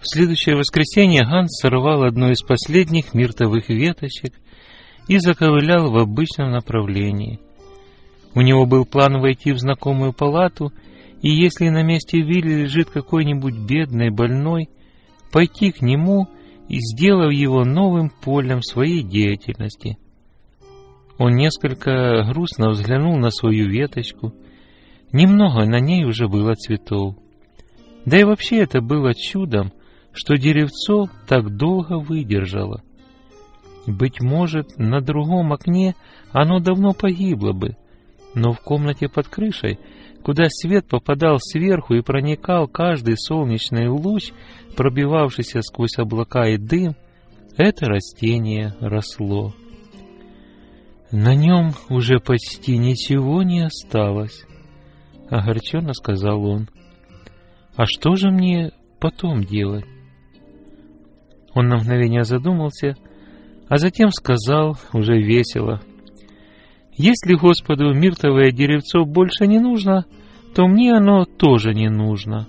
В следующее воскресенье Ганс сорвал одну из последних миртовых веточек и заковылял в обычном направлении. У него был план войти в знакомую палату, и если на месте Вилли лежит какой-нибудь бедный больной, пойти к нему и сделав его новым полем своей деятельности. Он несколько грустно взглянул на свою веточку. Немного на ней уже было цветов. Да и вообще это было чудом, что деревцо так долго выдержало. Быть может, на другом окне оно давно погибло бы, но в комнате под крышей, куда свет попадал сверху и проникал каждый солнечный луч, пробивавшийся сквозь облака и дым, это растение росло. «На нем уже почти ничего не осталось», — огорченно сказал он. «А что же мне потом делать?» Он на мгновение задумался, а затем сказал уже весело: «Если Господу миртовое деревцо больше не нужно, то мне оно тоже не нужно».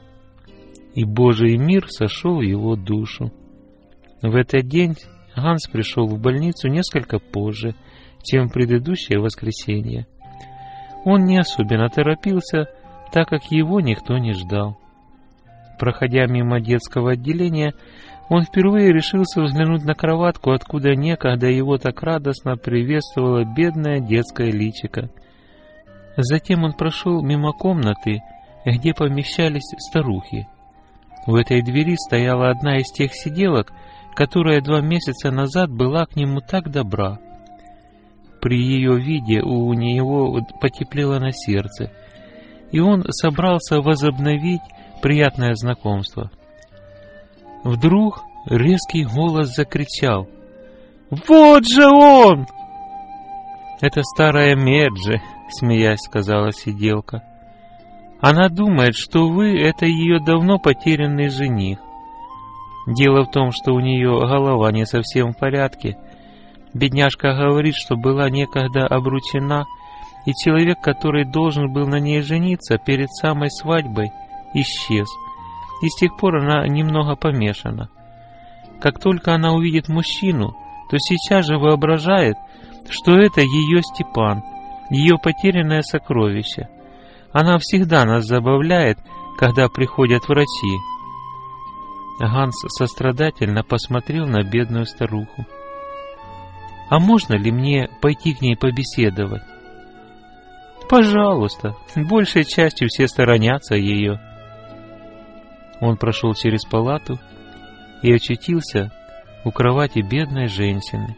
И Божий мир сошел в его душу. В этот день Ганс пришел в больницу несколько позже, чем в предыдущее воскресенье. Он не особенно торопился, так как его никто не ждал. Проходя мимо детского отделения, он впервые решился взглянуть на кроватку, откуда некогда его так радостно приветствовало бедное детское личико. Затем он прошел мимо комнаты, где помещались старухи. В этой двери стояла одна из тех сиделок, которая 2 месяца назад была к нему так добра. При ее виде у него потеплело на сердце, и он собрался возобновить приятное знакомство. Вдруг резкий голос закричал: «Вот же он!» «Это старая Меджи», — смеясь сказала сиделка. «Она думает, что вы — это ее давно потерянный жених. Дело в том, что у нее голова не совсем в порядке. Бедняжка говорит, что была некогда обручена, и человек, который должен был на ней жениться перед самой свадьбой, исчез, и с тех пор она немного помешана. Как только она увидит мужчину, то сейчас же воображает, что это ее Степан, ее потерянное сокровище. Она всегда нас забавляет, когда приходят врачи». Ганс сострадательно посмотрел на бедную старуху. «А можно ли мне пойти к ней побеседовать?» «Пожалуйста, большей частью все сторонятся ее». Он прошел через палату и очутился у кровати бедной женщины.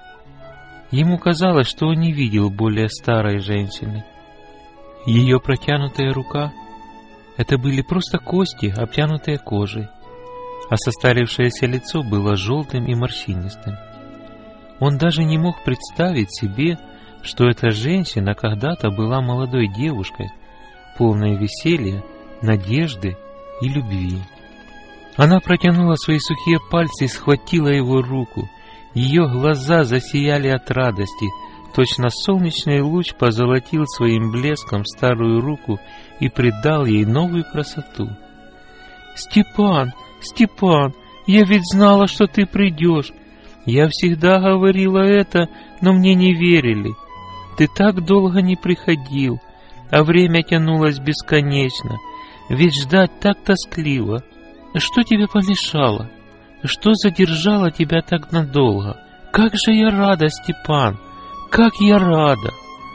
Ему казалось, что он не видел более старой женщины. Ее протянутая рука — это были просто кости, обтянутые кожей, а состарившееся лицо было желтым и морщинистым. Он даже не мог представить себе, что эта женщина когда-то была молодой девушкой, полной веселья, надежды и любви. Она протянула свои сухие пальцы и схватила его руку. Ее глаза засияли от радости. Точно солнечный луч позолотил своим блеском старую руку и придал ей новую красоту. «Степан, Степан, я ведь знала, что ты придешь. Я всегда говорила это, но мне не верили. Ты так долго не приходил, а время тянулось бесконечно. Ведь ждать так тоскливо. Что тебе помешало? Что задержало тебя так надолго? Как же я рада, Степан! Как я рада!»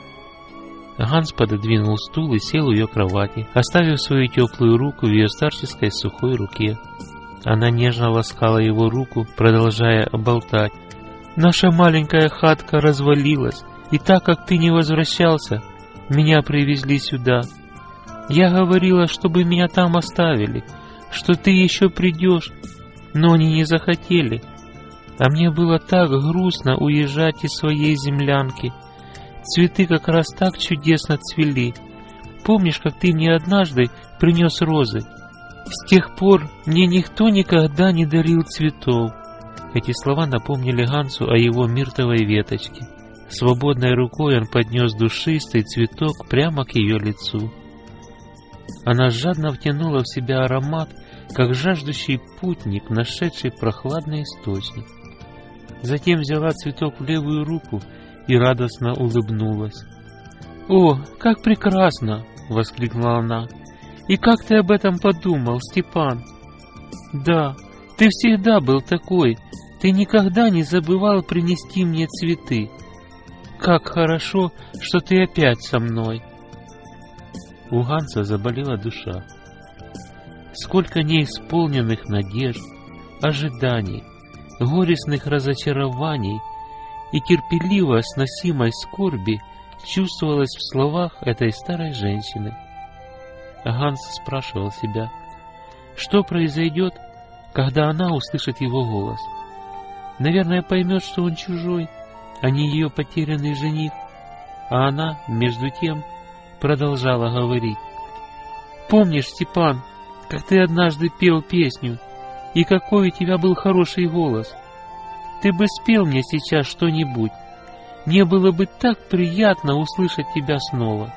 Ганс пододвинул стул и сел у ее кровати, оставив свою теплую руку в ее старческой сухой руке. Она нежно ласкала его руку, продолжая болтать. «Наша маленькая хатка развалилась, и так как ты не возвращался, меня привезли сюда. Я говорила, чтобы меня там оставили, что ты еще придешь, но они не захотели. А мне было так грустно уезжать из своей землянки. Цветы как раз так чудесно цвели. Помнишь, как ты мне однажды принес розы? С тех пор мне никто никогда не дарил цветов». Эти слова напомнили Гансу о его миртовой веточке. Свободной рукой он поднес душистый цветок прямо к ее лицу. Она жадно втянула в себя аромат как жаждущий путник, нашедший прохладный источник. Затем взяла цветок в левую руку и радостно улыбнулась. «О, как прекрасно!» — воскликнула она. «И как ты об этом подумал, Степан?» «Да, ты всегда был такой. Ты никогда не забывал принести мне цветы. Как хорошо, что ты опять со мной!» У Ганса заболела душа. Сколько неисполненных надежд, ожиданий, горестных разочарований и терпеливо сносимой скорби чувствовалось в словах этой старой женщины. Ганс спрашивал себя, что произойдет, когда она услышит его голос. Наверное, поймет, что он чужой, а не ее потерянный жених, а она, между тем, продолжала говорить. «Помнишь, Степан, как ты однажды пел песню, и какой у тебя был хороший голос? Ты бы спел мне сейчас что-нибудь. Мне было бы так приятно услышать тебя снова».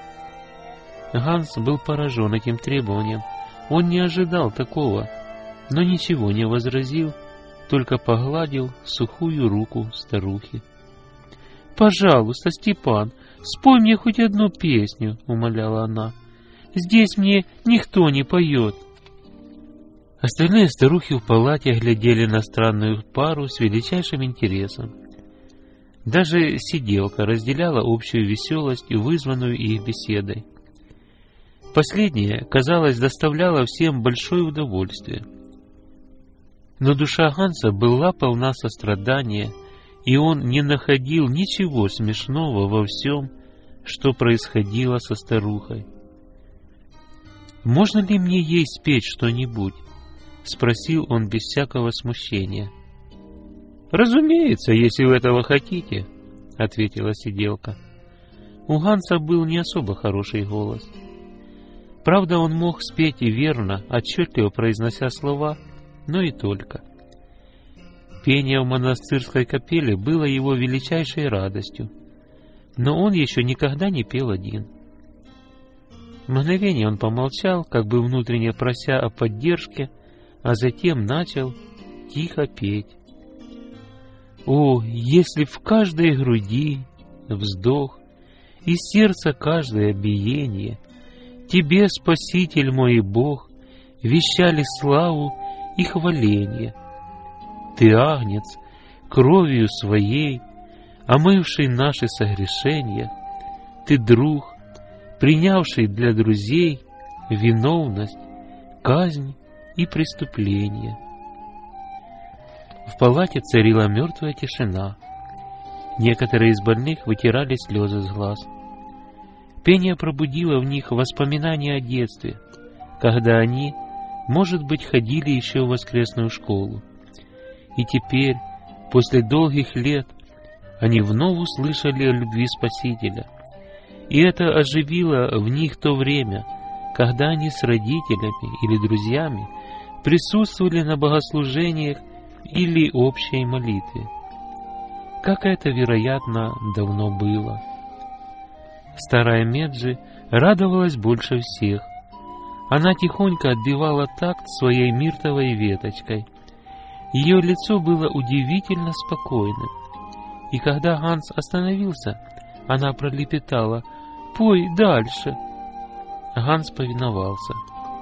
Ганс был поражен этим требованием. Он не ожидал такого, но ничего не возразил, только погладил сухую руку старухи. «Пожалуйста, Степан, спой мне хоть одну песню», — умоляла она. «Здесь мне никто не поет». Остальные старухи в палате глядели на странную пару с величайшим интересом. Даже сиделка разделяла общую веселость, вызванную их беседой. Последняя, казалось, доставляла всем большое удовольствие. Но душа Ганса была полна сострадания, и он не находил ничего смешного во всем, что происходило со старухой. «Можно ли мне ей спеть что-нибудь?» — спросил он без всякого смущения. «Разумеется, если вы этого хотите», — ответила сиделка. У Ганса был не особо хороший голос. Правда, он мог спеть и верно, отчетливо произнося слова, но и только. Пение в монастырской капелле было его величайшей радостью, но он еще никогда не пел один. Мгновение он помолчал, как бы внутренне прося о поддержке, а затем начал тихо петь. «О, если в каждой груди вздох и сердце каждое биение Тебе, Спаситель мой и Бог, вещали славу и хваление. Ты, Агнец, кровью своей, омывший наши согрешения, Ты, друг, принявший для друзей виновность, казнь и преступление». В палате царила мертвая тишина. Некоторые из больных вытирали слезы с глаз. Пение пробудило в них воспоминания о детстве, когда они, может быть, ходили еще в воскресную школу. И теперь, после долгих лет, они вновь услышали о любви Спасителя. И это оживило в них то время, когда они с родителями или друзьями присутствовали на богослужениях или общей молитве. Как это, вероятно, давно было. Старая Меджи радовалась больше всех. Она тихонько отбивала такт своей миртовой веточкой. Ее лицо было удивительно спокойным. И когда Ганс остановился, она пролепетала: «Пой дальше». Ганс повиновался.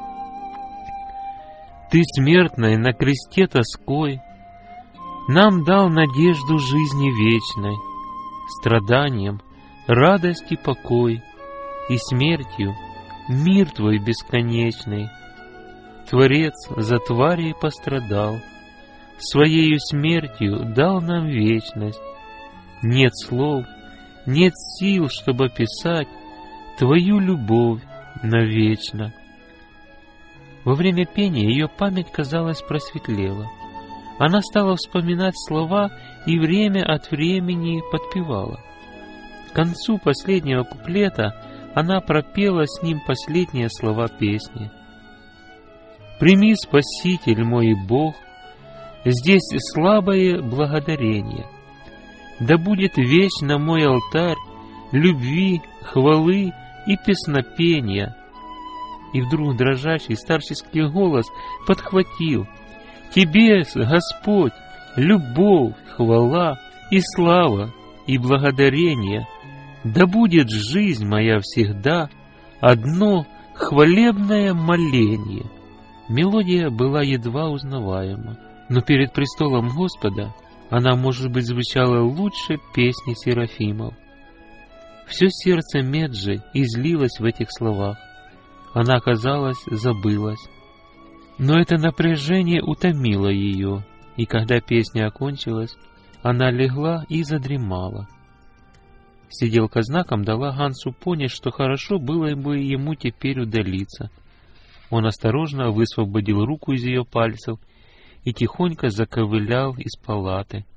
«Ты, смертной, на кресте тоской, нам дал надежду жизни вечной, страданием радость и покой, и смертью мир Твой бесконечный. Творец за тварей пострадал, Своею смертью дал нам вечность. Нет слов, нет сил, чтобы описать Твою любовь навечно». Во время пения ее память, казалось, просветлела. Она стала вспоминать слова и время от времени подпевала. К концу последнего куплета она пропела с ним последние слова песни. «Прими, Спаситель мой Бог, здесь слабое благодарение. Да будет вечно мой алтарь любви, хвалы и песнопения. И вдруг дрожащий старческий голос подхватил: «Тебе, Господь, любовь, хвала и слава, и благодарение, да будет жизнь моя всегда одно хвалебное моление». Мелодия была едва узнаваема, но перед престолом Господа она, может быть, звучала лучше песни серафимов. Все сердце Меджи излилось в этих словах. Она, казалось, забылась. Но это напряжение утомило ее, и когда песня окончилась, она легла и задремала. Сиделка знаком дала Гансу понять, что хорошо было бы ему теперь удалиться. Он осторожно высвободил руку из ее пальцев и тихонько заковылял из палаты.